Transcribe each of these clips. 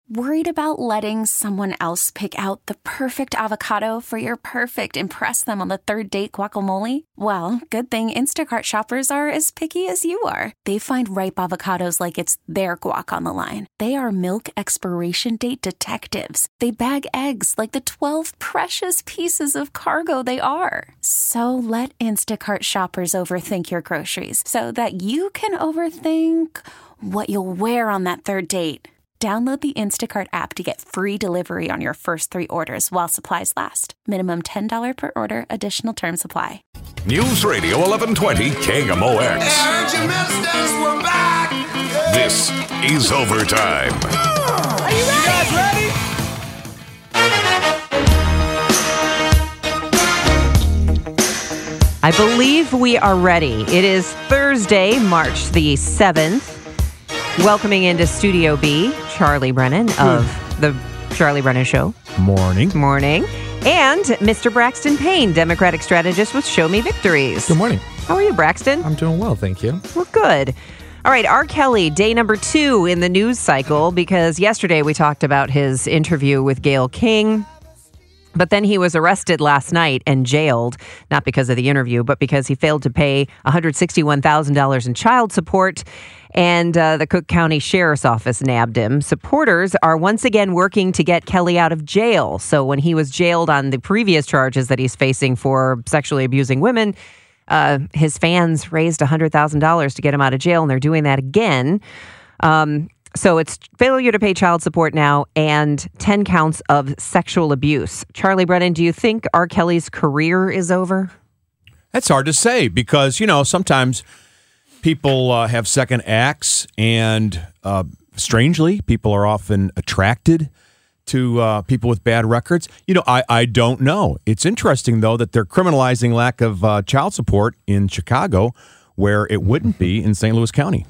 Worried about letting someone else pick out the perfect avocado for your perfect impress them on the third date guacamole? Well, good thing Instacart shoppers are as picky as you are. They find ripe avocados like it's their guac on the line. They are milk expiration date detectives. They bag eggs like the 12 precious pieces of cargo they are. So let Instacart shoppers overthink your groceries so that you can overthink what you'll wear on that third date. Download the Instacart app to get free delivery on your first 3 orders while supplies last. Minimum $10 per order. Additional terms apply. News Radio 1120 KMOX. This is Overtime. Are you ready? You guys ready? I believe we are ready. It is Thursday, March the 7th. Welcoming into Studio B, Charlie Brennan of The Charlie Brennan Show. Morning. Morning. And Mr. Braxton Payne, Democratic strategist with Show Me Victories. Good morning. How are you, Braxton? I'm doing well, thank you. Well, good. All right, R. Kelly, day number 2 in the news cycle, because yesterday we talked about his interview with Gayle King. But then he was arrested last night and jailed, not because of the interview, but because he failed to pay $161,000 in child support. And the Cook County Sheriff's Office nabbed him. Supporters are once again working to get Kelly out of jail. So when he was jailed on the previous charges that he's facing for sexually abusing women, his fans raised $100,000 to get him out of jail, and they're doing that again. So it's failure to pay child support now and 10 counts of sexual abuse. Charlie Brennan, do you think R. Kelly's career is over? That's hard to say because, sometimes people have second acts and strangely, people are often attracted to people with bad records. I don't know. It's interesting, though, that they're criminalizing lack of child support in Chicago where it wouldn't be in St. Louis County.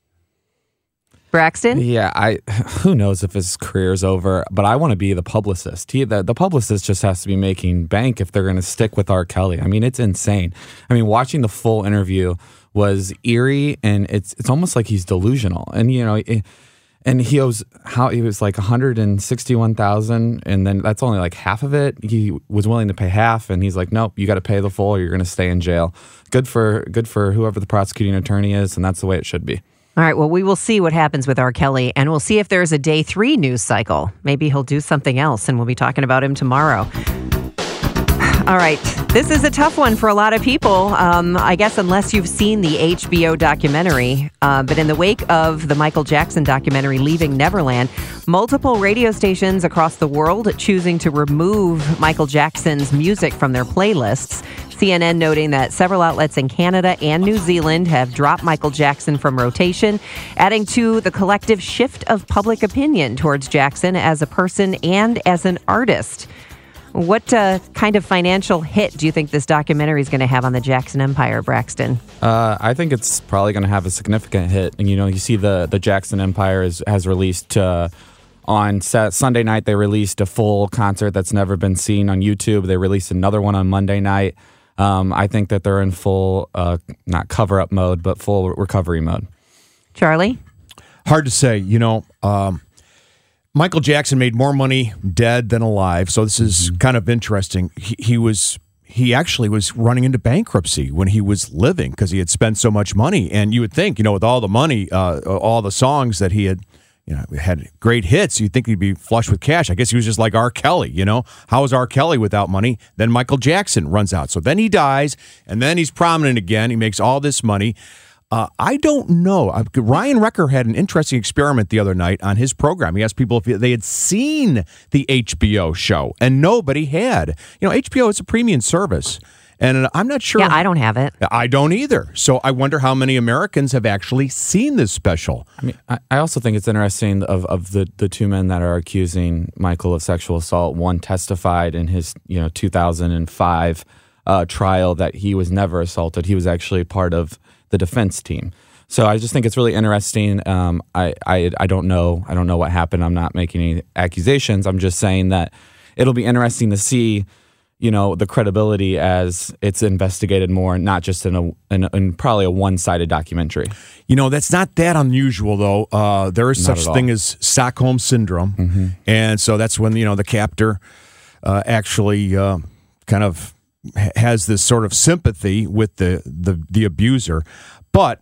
Braxton? Yeah, who knows if his career's over, but I want to be the publicist. The publicist just has to be making bank if they're going to stick with R. Kelly. I mean, it's insane. I mean, watching the full interview was eerie, and it's almost like he's delusional. And, and he was like $161,000, and then that's only like half of it. He was willing to pay half, and he's like, nope, you got to pay the full or you're going to stay in jail. Good for whoever the prosecuting attorney is, and that's the way it should be. All right, well, we will see what happens with R. Kelly, and we'll see if there's a day 3 news cycle. Maybe he'll do something else, and we'll be talking about him tomorrow. All right, this is a tough one for a lot of people, I guess, unless you've seen the HBO documentary. But in the wake of the Michael Jackson documentary, Leaving Neverland, multiple radio stations across the world choosing to remove Michael Jackson's music from their playlists. CNN noting that several outlets in Canada and New Zealand have dropped Michael Jackson from rotation, adding to the collective shift of public opinion towards Jackson as a person and as an artist. What kind of financial hit do you think this documentary is going to have on the Jackson Empire, Braxton? I think it's probably going to have a significant hit. And, you see the Jackson Empire has released on Sunday night, they released a full concert that's never been seen on YouTube. They released another one on Monday night. I think that they're in full, not cover-up mode, but full recovery mode. Charlie? Hard to say. Michael Jackson made more money dead than alive, so this is kind of interesting. He actually was running into bankruptcy when he was living because he had spent so much money. And you would think, with all the money, all the songs that he had, had great hits, you'd think he'd be flush with cash. I guess he was just like R. Kelly, How is R. Kelly without money? Then Michael Jackson runs out. So then he dies, and then he's prominent again. He makes all this money. I don't know. Ryan Recker had an interesting experiment the other night on his program. He asked people if they had seen the HBO show, and nobody had. HBO is a premium service, and I'm not sure. Yeah, I don't have it. I don't either. So I wonder how many Americans have actually seen this special. I mean, I also think it's interesting of the two men that are accusing Michael of sexual assault. One testified in his 2005 trial that he was never assaulted. He was actually part of the defense team. So I just think it's really interesting. I don't know. I don't know what happened. I'm not making any accusations. I'm just saying that it'll be interesting to see, the credibility as it's investigated more, not just in probably a one-sided documentary. That's not that unusual, though. There is Not such at all. thing as Stockholm Syndrome. And so that's when, the captor actually kind of has this sort of sympathy with the abuser. But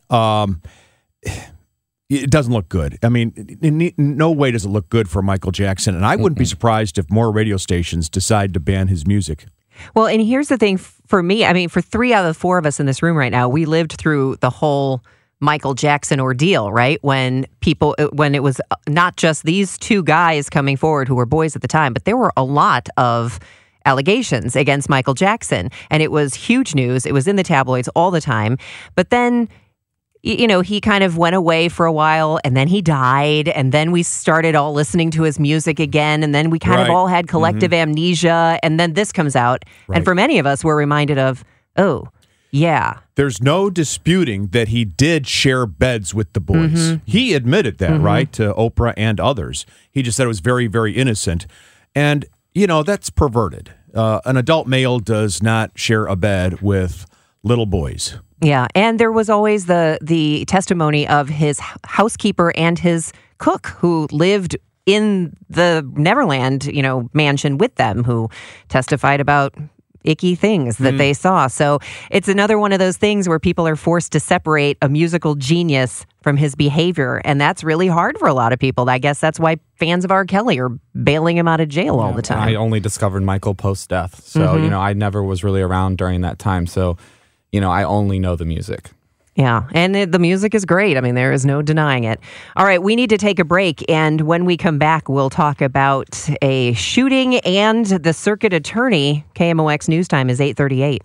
it doesn't look good. I mean, in no way does it look good for Michael Jackson. And I wouldn't be surprised if more radio stations decide to ban his music. Well, and here's the thing for me. I mean, for 3 out of the 4 of us in this room right now, we lived through the whole Michael Jackson ordeal, right? When it was not just these 2 guys coming forward who were boys at the time, but there were a lot of allegations against Michael Jackson. And it was huge news. It was in the tabloids all the time. But then, he kind of went away for a while, and then he died, and then we started all listening to his music again, and then we kind of all had collective amnesia, and then this comes out. Right. And for many of us, we're reminded of, oh, yeah. There's no disputing that he did share beds with the boys. He admitted that, right, to Oprah and others. He just said it was very, very innocent. And, that's perverted. An adult male does not share a bed with little boys. Yeah, and there was always the testimony of his housekeeper and his cook who lived in the Neverland, mansion with them, who testified about icky things that they saw. So it's another one of those things where people are forced to separate a musical genius from his behavior, and that's really hard for a lot of people. I guess that's why fans of R. Kelly are bailing him out of jail all the time. I only discovered Michael post-death, so I never was really around during that time. So, I only know the music. Yeah, and the music is great. I mean, there is no denying it. All right, we need to take a break, and when we come back, we'll talk about a shooting and the circuit attorney. KMOX News Time is 8:38.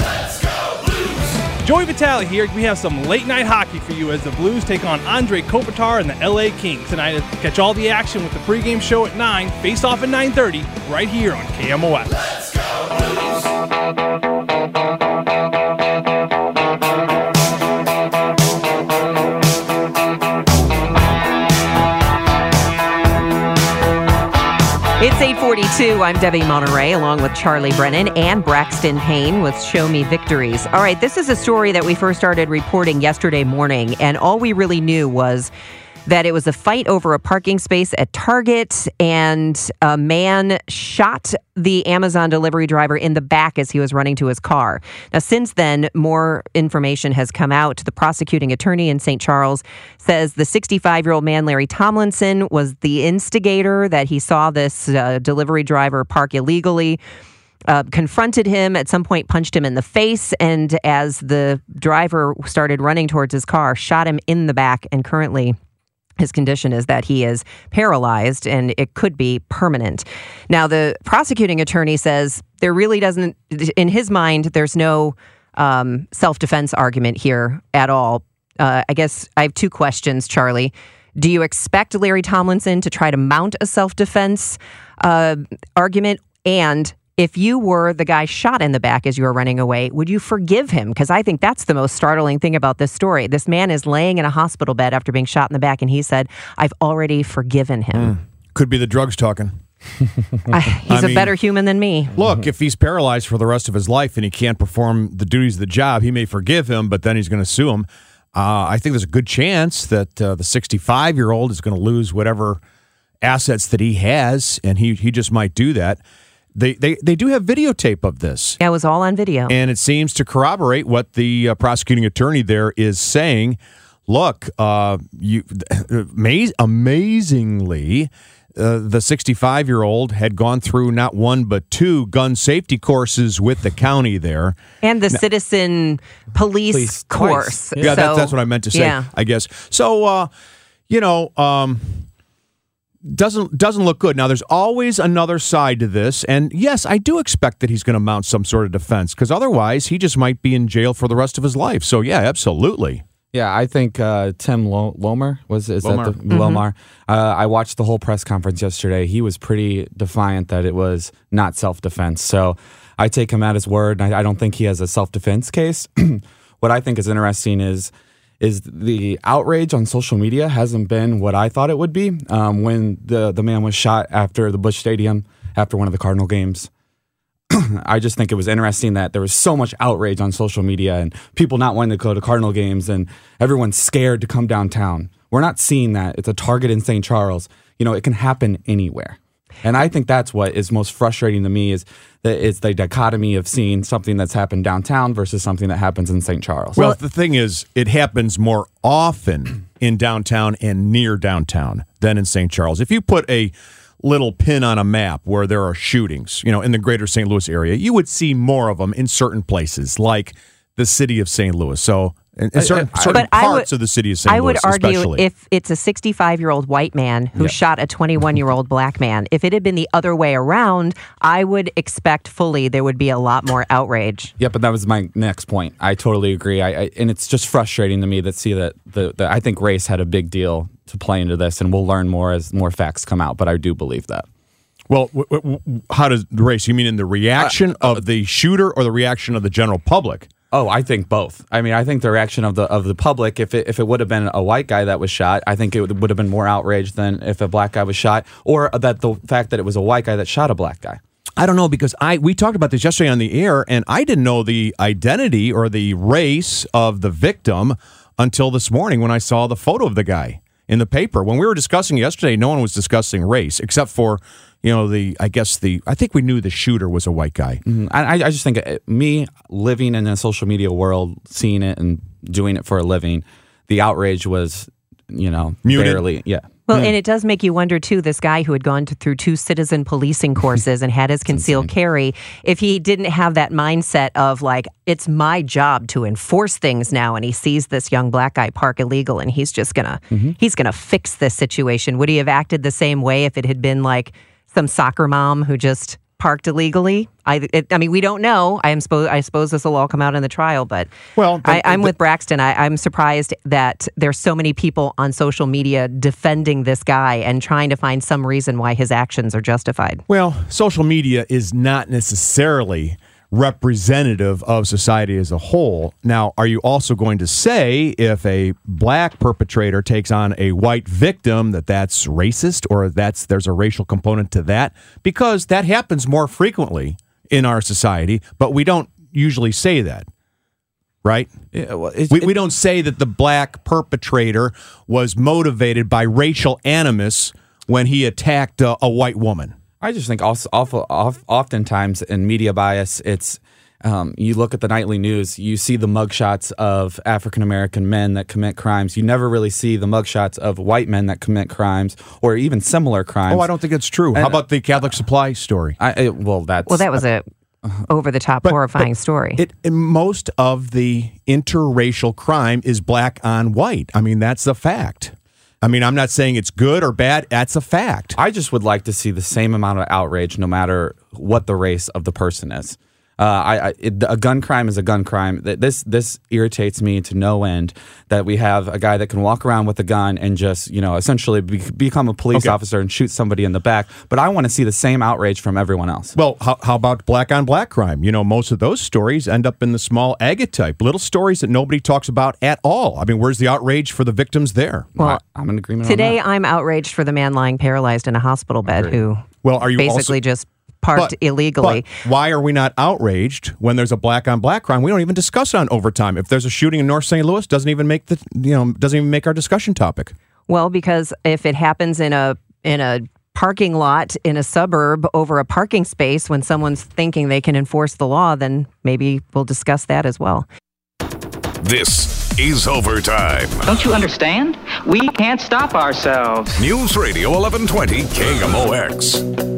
Joey Vitale here. We have some late night hockey for you as the Blues take on Andre Kopitar and the LA Kings tonight. Catch all the action with the pregame show at 9, face off at 9:30, right here on KMOX. Let's go Blues! It's 8:42. I'm Debbie Monterey, along with Charlie Brennan and Braxton Payne with Show Me Victories. All right, this is a story that we first started reporting yesterday morning, and all we really knew was that it was a fight over a parking space at Target, and a man shot the Amazon delivery driver in the back as he was running to his car. Now, since then, more information has come out. The prosecuting attorney in St. Charles says the 65-year-old man, Larry Tomlinson, was the instigator, that he saw this delivery driver park illegally, confronted him, at some point punched him in the face, and as the driver started running towards his car, shot him in the back, and currently his condition is that he is paralyzed and it could be permanent. Now, the prosecuting attorney says there really doesn't, in his mind, there's no self-defense argument here at all. I guess I have 2 questions, Charlie. Do you expect Larry Tomlinson to try to mount a self-defense argument? And if you were the guy shot in the back as you were running away, would you forgive him? Because I think that's the most startling thing about this story. This man is laying in a hospital bed after being shot in the back, and he said, I've already forgiven him. Could be the drugs talking. He's a better human than me. Look, if he's paralyzed for the rest of his life and he can't perform the duties of the job, he may forgive him, but then he's going to sue him. I think there's a good chance that the 65-year-old is going to lose whatever assets that he has, and he just might do that. They do have videotape of this. Yeah, it was all on video. And it seems to corroborate what the prosecuting attorney there is saying. Look, amazingly, the 65-year-old had gone through not 1 but 2 gun safety courses with the county there. And the citizen police course. Yeah, that's what I meant to say, I guess. So, doesn't look good. Now, there's always another side to this, and yes, I do expect that he's going to mount some sort of defense, because otherwise he just might be in jail for the rest of his life. So, yeah, absolutely. Yeah, I think Tim Lomer Lomar. I watched the whole press conference yesterday. He was pretty defiant that it was not self-defense. So I take him at his word. I don't think he has a self-defense case. What I think is interesting is the outrage on social media hasn't been what I thought it would be when the man was shot after the Busch Stadium, after one of the Cardinal games. I just think it was interesting that there was so much outrage on social media and people not wanting to go to Cardinal games and everyone's scared to come downtown. We're not seeing that. It's a target in St. Charles. It can happen anywhere. And I think that's what is most frustrating to me is the dichotomy of seeing something that's happened downtown versus something that happens in St. Charles. Well, the thing is, it happens more often in downtown and near downtown than in St. Charles. If you put a little pin on a map where there are shootings, in the greater St. Louis area, you would see more of them in certain places, like the city of St. Louis. So in certain parts of the city of St. Louis, I would argue especially. if it's a 65-year-old white man who shot a 21-year-old black man, if it had been the other way around, I would expect fully there would be a lot more outrage. Yeah, but that was my next point. I totally agree. And it's just frustrating to me to see that I think race had a big deal to play into this, and we'll learn more as more facts come out, but I do believe that. Well, how does race? You mean in the reaction of the shooter or the reaction of the general public? Oh, I think both. I mean, I think the reaction of the public, if it would have been a white guy that was shot, I think it would have been more outraged than if a black guy was shot, or that the fact that it was a white guy that shot a black guy. I don't know, because we talked about this yesterday on the air, and I didn't know the identity or the race of the victim until this morning when I saw the photo of the guy in the paper. When we were discussing yesterday, no one was discussing race except for, I think we knew the shooter was a white guy. Mm-hmm. I just think me living in a social media world, seeing it and doing it for a living, the outrage was, Muted. barely, yeah. Well, and it does make you wonder, too, this guy who had gone through 2 citizen policing courses and had his concealed carry, if he didn't have that mindset of, like, it's my job to enforce things now, and he sees this young black guy park illegal, and he's just he's gonna fix this situation. Would he have acted the same way if it had been, like, some soccer mom who just parked illegally? I mean, we don't know. I suppose this will all come out in the trial, but I'm with Braxton. I'm surprised that there's so many people on social media defending this guy and trying to find some reason why his actions are justified. Well, social media is not necessarily representative of society as a whole. Now, are you also going to say if a black perpetrator takes on a white victim that's racist, or there's a racial component to that? Because that happens more frequently in our society, but we don't usually say that, right? Yeah, well, we don't say that the black perpetrator was motivated by racial animus when he attacked a white woman. I just think oftentimes in media bias, it's you look at the nightly news, you see the mugshots of African-American men that commit crimes. You never really see the mugshots of white men that commit crimes or even similar crimes. Oh, I don't think it's true. How about the Catholic Supply story? That was a over-the-top horrifying story. Most of the interracial crime is black on white. I mean, that's the fact. I mean, I'm not saying it's good or bad. That's a fact. I just would like to see the same amount of outrage no matter what the race of the person is. A gun crime is a gun crime. This irritates me to no end that we have a guy that can walk around with a gun and just, essentially become a police officer and shoot somebody in the back. But I want to see the same outrage from everyone else. Well, how about black on black crime? Most of those stories end up in the small agate type, little stories that nobody talks about at all. I mean, where's the outrage for the victims there? Well, I'm in agreement today on that. I'm outraged for the man lying paralyzed in a hospital bed who are you basically just parked illegally. But why are we not outraged when there's a black on black crime? We don't even discuss it on Overtime. If there's a shooting in North St. Louis, doesn't even make our discussion topic. Well, because if it happens in a parking lot in a suburb over a parking space when someone's thinking they can enforce the law, then maybe we'll discuss that as well. This is Overtime. Don't you understand? We can't stop ourselves. News Radio 1120 KMOX.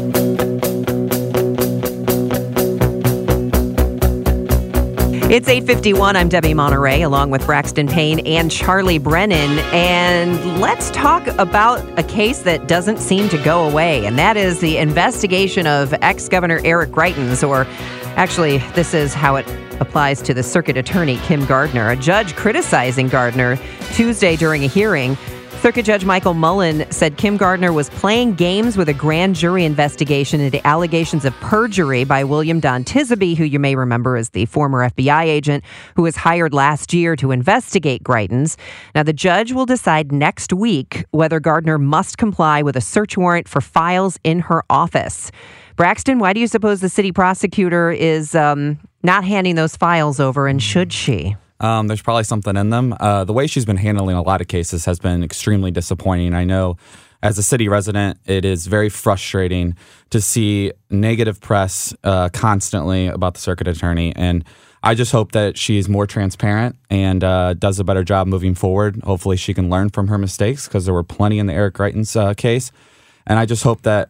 It's 8:51. I'm Debbie Monterey, along with Braxton Payne and Charlie Brennan. And let's talk about a case that doesn't seem to go away, and that is the investigation of ex-Governor Eric Greitens, or actually, this is how it applies to the circuit attorney, Kim Gardner. A judge criticizing Gardner Tuesday during a hearing Circuit Judge Michael Mullen said Kim Gardner was playing games with a grand jury investigation into allegations of perjury by William Don Tisby, who you may remember as the former FBI agent who was hired last year to investigate Greitens. Now, the judge will decide next week whether Gardner must comply with a search warrant for files in her office. Braxton, why do you suppose the city prosecutor is not handing those files over, and should she? There's probably something in them. The way she's been handling a lot of cases has been extremely disappointing. I know as a city resident, it is very frustrating to see negative press constantly about the circuit attorney. And I just hope that she's more transparent and does a better job moving forward. Hopefully she can learn from her mistakes, because there were plenty in the Eric Greitens case. And I just hope that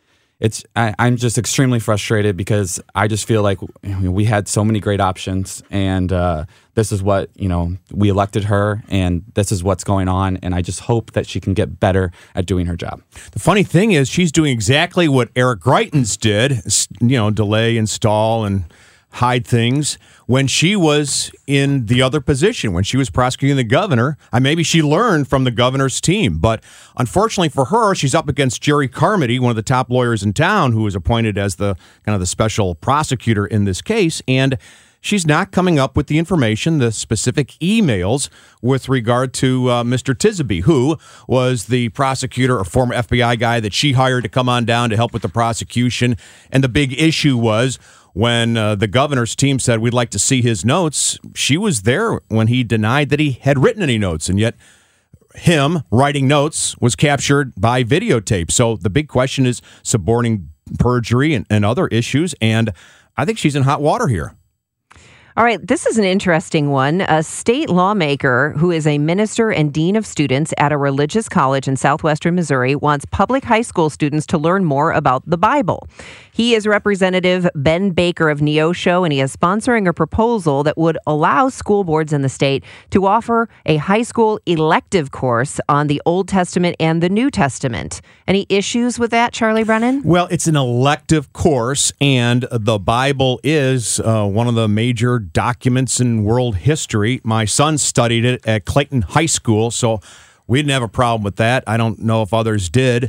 I'm just extremely frustrated, because I just feel like we had so many great options, and this is what, we elected her, and this is what's going on, and I just hope that she can get better at doing her job. The funny thing is, she's doing exactly what Eric Greitens did, delay, install, and hide things when she was in the other position, when she was prosecuting the governor. Maybe she learned from the governor's team, but unfortunately for her, she's up against Jerry Carmody, one of the top lawyers in town, who was appointed as the special prosecutor in this case, and she's not coming up with the information, the specific emails with regard to Mr. Tisby, who was the prosecutor, a former FBI guy that she hired to come on down to help with the prosecution. And the big issue was, when the governor's team said, we'd like to see his notes, she was there when he denied that he had written any notes. And yet him writing notes was captured by videotape. So the big question is suborning perjury and other issues. And I think she's in hot water here. All right, this is an interesting one. A state lawmaker who is a minister and dean of students at a religious college in southwestern Missouri wants public high school students to learn more about the Bible. He is Representative Ben Baker of Neosho, and he is sponsoring a proposal that would allow school boards in the state to offer a high school elective course on the Old Testament and the New Testament. Any issues with that, Charlie Brennan? Well, it's an elective course, and the Bible is one of the major documents in world history. My son studied it at Clayton High School, so we didn't have a problem with that. I don't know if others did.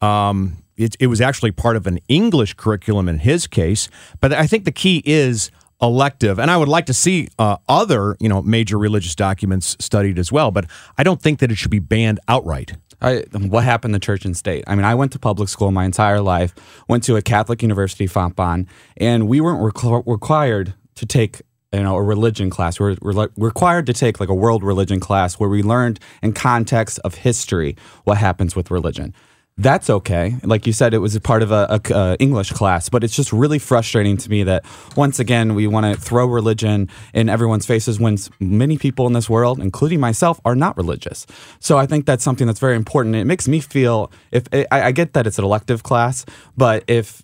It was actually part of an English curriculum in his case, but I think the key is elective. And I would like to see other, major religious documents studied as well, but I don't think that it should be banned outright. What happened to church and state? I went to public school my entire life, went to a Catholic university, Fontbonne, and we weren't required to take a religion class. We're required to take like a world religion class where we learned in context of history what happens with religion. That's okay. Like you said, it was a part of a English class, but it's just really frustrating to me that once again we want to throw religion in everyone's faces when many people in this world, including myself, are not religious. So I think that's something that's very important. It makes me feel, I get that it's an elective class, but if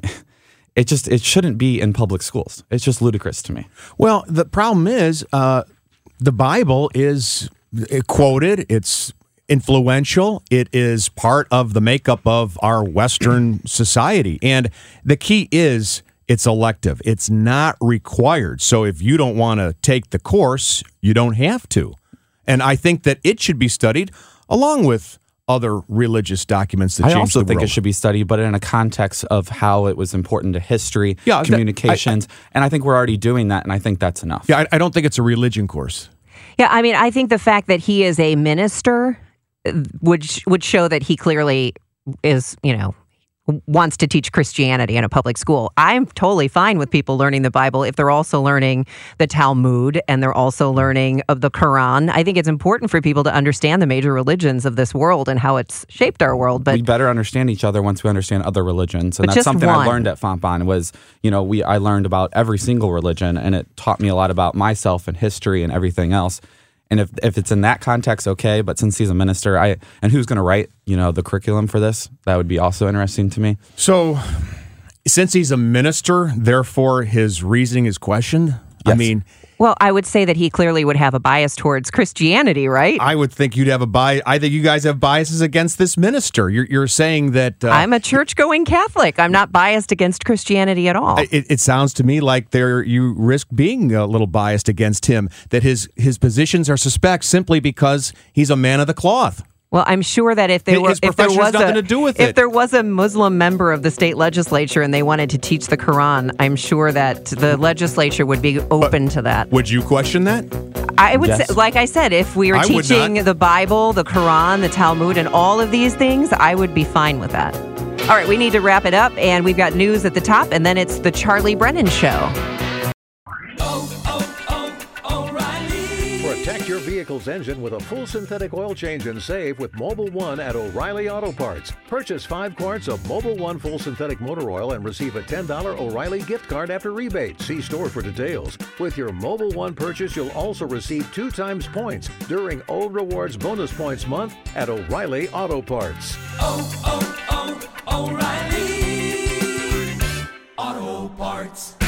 it shouldn't be in public schools. It's just ludicrous to me. Well, the problem is the Bible is quoted. It's influential. It is part of the makeup of our Western society. And the key is it's elective. It's not required. So if you don't want to take the course, you don't have to. And I think that it should be studied along with other religious documents that changed the world. I also think it should be studied, but in a context of how it was important to history, communications, and I think we're already doing that, and I think that's enough. Yeah, I don't think it's a religion course. Yeah, I think the fact that he is a minister would show that he clearly is, wants to teach Christianity in a public school. I'm totally fine with people learning the Bible if they're also learning the Talmud and they're also learning of the Quran. I think it's important for people to understand the major religions of this world and how it's shaped our world. But we better understand each other once we understand other religions. And that's something I learned at Fontbonne was, I learned about every single religion, and it taught me a lot about myself and history and everything else. And if it's in that context, okay. But since he's a minister, and who's going to write, the curriculum for this? That would be also interesting to me. So, since he's a minister, therefore his reasoning is questioned. Yes. Well, I would say that he clearly would have a bias towards Christianity, right? I would think you'd have a bias. I think you guys have biases against this minister. You're saying that... I'm a church-going Catholic. I'm not biased against Christianity at all. It sounds to me like you risk being a little biased against him, that his positions are suspect simply because he's a man of the cloth. Well, I'm sure that if there His profession has nothing to do with it. If there was a Muslim member of the state legislature and they wanted to teach the Quran, I'm sure that the legislature would be open to that. Would you question that? I would Yes. say, like I said, if we were I would teaching not. the Bible, the Quran, the Talmud, and all of these things, I would be fine with that. All right, we need to wrap it up, and we've got news at the top, and then it's the Charlie Brennan Show. Protect your vehicle's engine with a full synthetic oil change and save with Mobil 1 at O'Reilly Auto Parts. Purchase 5 quarts of Mobil 1 full synthetic motor oil and receive a $10 O'Reilly gift card after rebate. See store for details. With your Mobil 1 purchase, you'll also receive 2 times points during O Rewards Bonus Points Month at O'Reilly Auto Parts. O'Reilly Auto Parts.